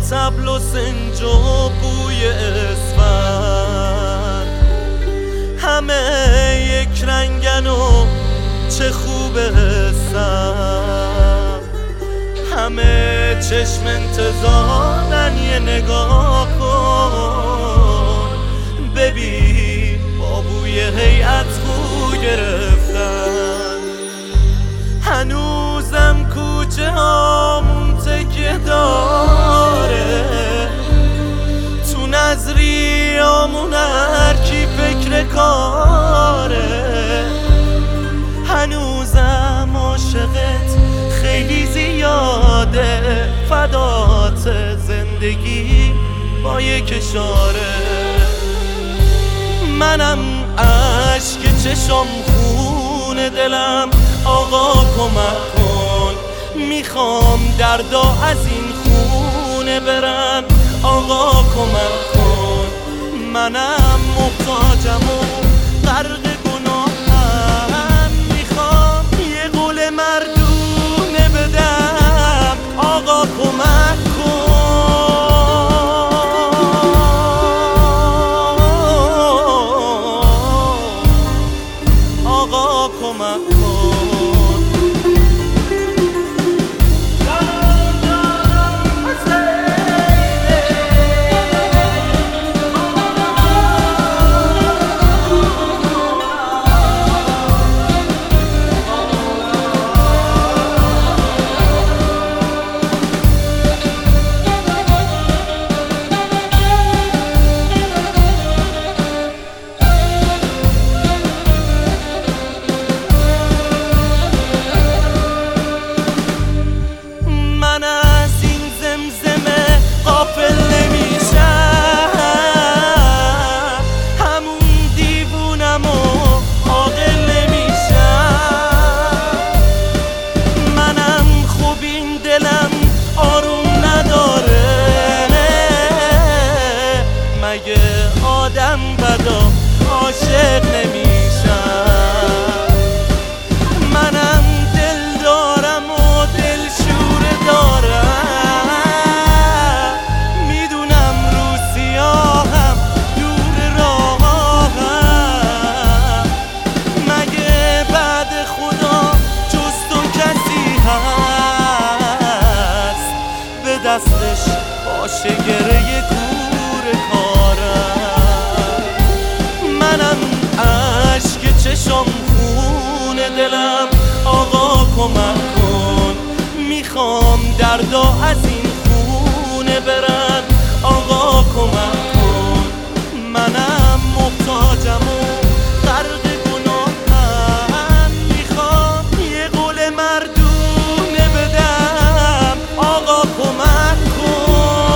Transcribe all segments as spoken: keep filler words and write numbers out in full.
طبل و سنج و بوی اسفند، همه یک رنگن و چه خوب حسن، همه چشم انتظارن یه نگاه کن ببین با بوی هیئت بو گرفتن. هنوزم کوچه هامون تکیه داره، تو نظریامون هر کی فکر کاره، هنوزم عاشقت خیلی زیاده، فدات زندگی با یک اشاره. منم عشق چشم خون دلم، آقا کمک کن، میخوام دردا از این خونه برن، آقا کمک کن. منم محتاجم و غرق گناهم، میخوام یه قول مردونه بدم، آقا کمک کن، آقا کمک کن. آدم بدا عاشق نمیشم، منم دل دارم و دل شوره دارم، میدونم رو سیاهم دور راهم، مگه بعد خدا جز تو کسی هست به دستش باشه گره کور کارم. منم عشق چشم خون دلم، آقا کمک کن، میخوام دردا از این خونه برن، آقا کمک کن. منم محتاجم و غرق گناهم، میخوام یه قول مردونه بدم، آقا کمک کن،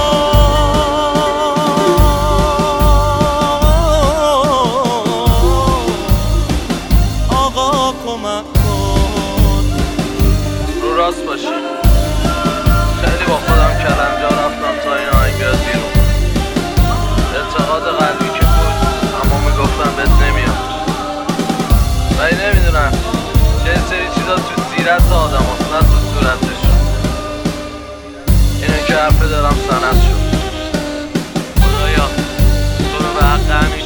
کمک کن. رو راست باشی، خیلی با خودم کلنجا رفتم تا این آهنگ بیاد بیرون. اعتقاد قلبی که بود اما میگفتم بهت نمیاد، ولی نمیدونم یه سری چیزا تو سیرت آدم هست نه تو صورتشون. اینه که حرفه دارم سند شد. خدایا تو رو به حق همین